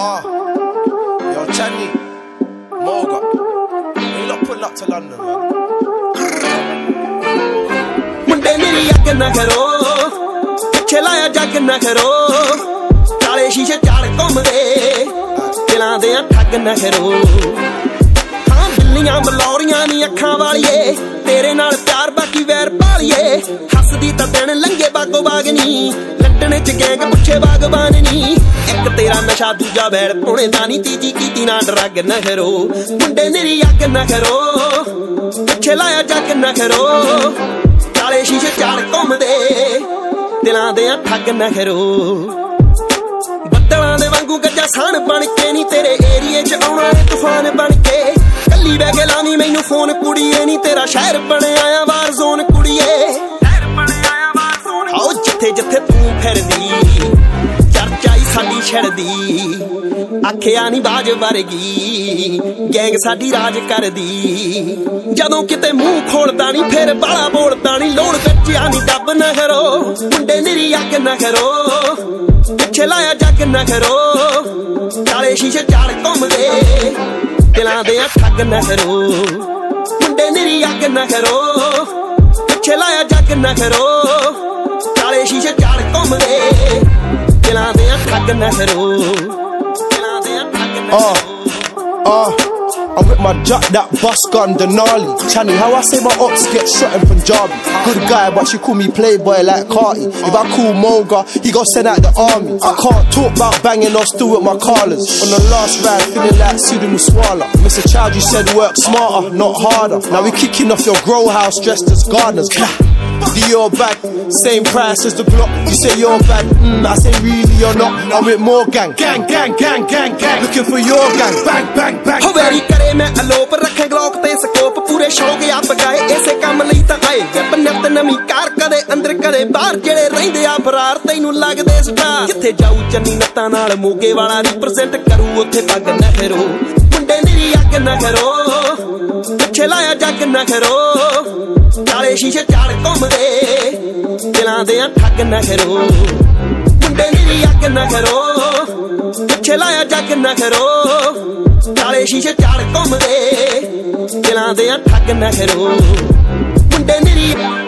Yo, Channy, Moga, you lot pull up to London, man. मुंडे मेरी अग ना करो, पिछे लाया जग ना करो, काले शीशे चाड़ घूमदे, दिलां दे ठग ना करो। हाँ बिल्लियां बलौरियां नी अखां वालिए, तेरे नाल प्यार बाकी वैर पालिए, हसदी तां दिन लंघे बागो बागनी, लंडन च गैंग पुछे बागबान नी, एक तेरा नशा दूजा बैर पुणे दा नी, तीजी कीती ना ड्रग ना करो। मुंडे मेरी अग ना करो, पिछे लाया जग ना करो, काले शीशे चाड़ घूमदे, दिलां दे ठग ना करो। बद्दलां दे वांगू गज्जा साण बन के नी, तेरे एरिए च आउणा तूफान बन के, कल्ली बह के लावी मैनू फोन कुड़िए नी, तेरा शहर बने आया वार जोन कुड़िए, आओ जिथे जिथे तू फिरदी, चर्चाई साडी छड़दी, आखिया नी बाज वर्गी, गैंग साडी राज करदी, जदों किते मूंह खोलदा नी फिर बाला बोलदा नी, लोड़ बच्चिया नी डब ना करो। मुंडे मेरी अग ना करो, पिछे लाया जग ना करो, काले शीशे चाड़ घूमदे, दिलां दे ठग ना करो। मुंडे मेरी अग ना करो, पिछे लाया जग ना करो, काले शीशे चाड़ घूमदे, दिलां दे ठग ना करो, दिलां दे ठग ना करो। I'm with my jack, that bus gun, Denali. Channy, how I say my ops get shot in Punjabi. Good guy, but she call me playboy like Carti. If I call Moga, he gon' send out the army. I can't talk about banging or still with my callers. On the last ride, feeling like Sudi Muswala. Mr. Child, you said work smarter, not harder. Now we kicking off your grow house dressed as gardeners. Dior bag, same price as the Glock. You say you're bad, I say really or not. I'm with more gang, gang, gang, gang, gang, gang. Looking for your gang, bang, bang, bang. हो वेरी करे मैं अलोप रखे Glock ते scope, पूरे शौक आप गाए इसे काम लई तां आए, वेब नित नवीं कार कदे अंदर कदे बाहर, जेड़े रहिंदे आ फरार तैनूं लगदे स्टार, जिथे जाऊ चन्नी नत्तां नाल मोगे वाला रिप्रेजेंट करू, उत्थे पग ना फेरो। मुंडे मेरी अग ना करो, पिछे लाया जग ना करो, काले शीशे चाड़ घूमदे, दिलां दे ठग ना करो। मुंडे मेरी अग ना करो, पिछे लाया जग ना करो, काले शीशे चाड़ घूमदे, दिलां दे ठग ना करो। मुंडे मेरी